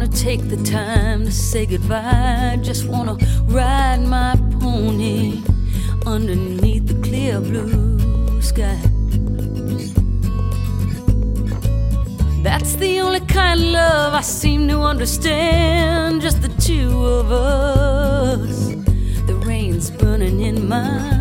take the time to say goodbye. Just wanna ride my pony underneath the clear blue sky. That's the only kind of love I seem to understand. Just the two of us. The rain's burning in my